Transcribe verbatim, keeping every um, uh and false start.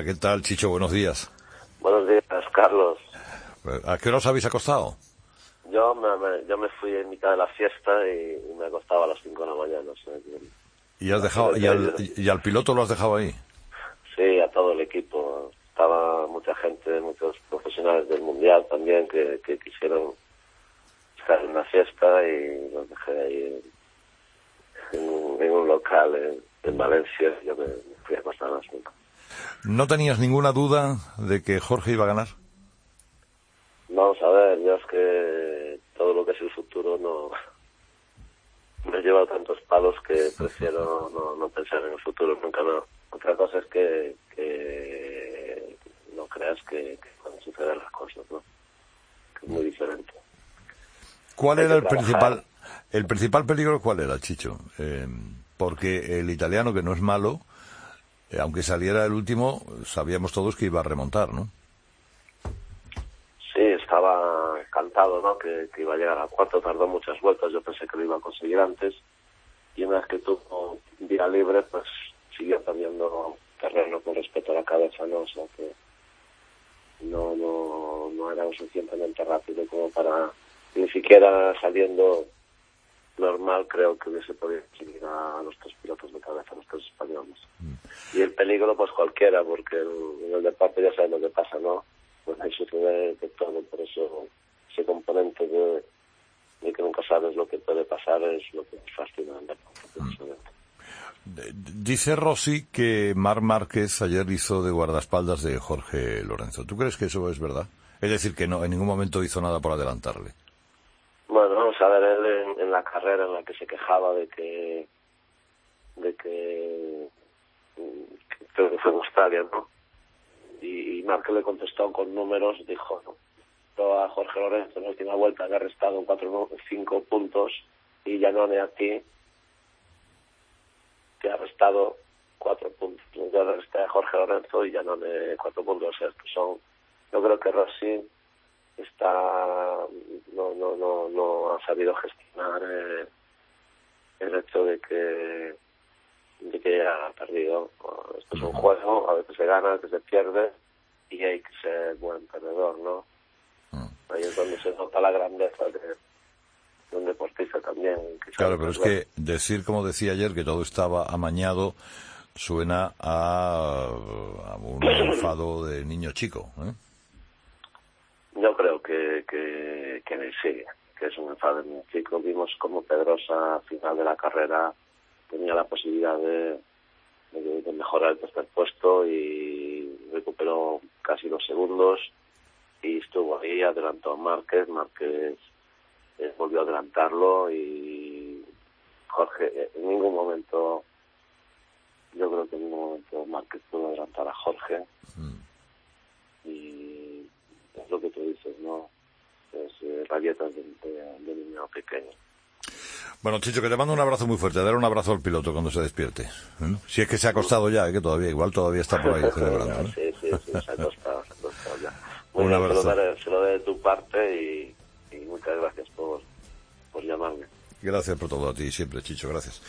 ¿Qué tal, Chicho? Buenos días. Buenos días, Carlos. ¿A qué hora os habéis acostado? Yo me, me, yo me fui en mitad de la fiesta y, y me acostaba a las cinco de la mañana. O sea, que, ¿Y, has dejado, y, al, ¿Y al piloto lo has dejado ahí? Sí, a todo el equipo. Estaba mucha gente, muchos profesionales del Mundial también que, que quisieron estar en la fiesta y los dejé ahí en, en, en un local en, en Valencia. Yo me, me fui a acostar a las cinco. ¿No tenías ninguna duda de que Jorge iba a ganar? Vamos a ver, yo es que todo lo que es el futuro no me lleva tantos palos que prefiero no, no pensar en el futuro nunca. No. Otra cosa es que, que no creas que, que pueden suceder las cosas, ¿no? Que es muy diferente. ¿Cuál Hay era que el trabajar. principal el principal peligro? ¿Cuál era, Chicho? Eh, porque el italiano, que no es malo, eh, aunque saliera el último, sabíamos todos que iba a remontar, ¿no? Sí, estaba cantado, ¿no? Que, que iba a llegar a cuarto, tardó muchas vueltas, yo pensé que lo iba a conseguir antes, y una vez que tuvo vía libre, pues siguió perdiendo terreno con respecto a la cabeza, ¿no? O sea que no, no, no era lo suficientemente rápido como para, ni siquiera saliendo normal, creo que hubiese podido seguir a los tres pilotos de cabeza, a los tres españoles. Mm. Y el peligro, pues cualquiera, porque en, en el deporte ya sabes lo que pasa, ¿no? Pues ahí sucede de todo, por eso ese componente de, de que nunca sabes lo que puede pasar es lo que es fascinante. Dice Rossi que Marc Márquez ayer hizo de guardaespaldas de Jorge Lorenzo. ¿Tú crees que eso es verdad? Es decir, que no en ningún momento hizo nada por adelantarle. Bueno, vamos a ver, él en, en la carrera en la que se quejaba de que de que creo que fue en Australia, ¿no? Y, y Márquez le contestó con números, dijo, no, a Jorge Lorenzo en la última vuelta había restado cuatro, cinco puntos y Iannone a ti que ha restado cuatro puntos. Yo resté a Jorge Lorenzo y Iannone cuatro puntos. O sea, que son, yo creo que Rossi está no no no no ha sabido gestionar eh, el hecho de que de que ha perdido. Esto es un juego, a veces se gana, a veces se pierde y hay que ser buen perdedor, ¿no? Ahí es donde se nota la grandeza de, de un deportista también. Claro, pero es que decir, como decía ayer, que todo estaba amañado suena a, a un enfado de niño chico, ¿eh? Yo creo que que, que sí, que es un enfado de niño chico. Vimos como Pedrosa al final de la carrera tenía la posibilidad de, de, de mejorar el tercer puesto y recuperó casi los segundos y estuvo ahí, adelantó a Márquez, Márquez eh, volvió a adelantarlo y Jorge, en ningún momento, yo creo que en ningún momento Márquez pudo adelantar a Jorge mm. y es lo que tú dices, ¿no? Es eh, rabietas de, de, de niño pequeño. Bueno, Chicho, que te mando un abrazo muy fuerte. Daré un abrazo al piloto cuando se despierte. ¿Eh? Si es que se ha acostado ya, ¿eh? Que todavía, igual todavía está por ahí celebrando, ¿no? Sí, sí, sí, se ha acostado, se ha acostado ya. Muy un bien, abrazo. Se lo, daré, se lo daré de tu parte y, y muchas gracias por, por llamarme. Gracias por todo a ti siempre, Chicho, gracias.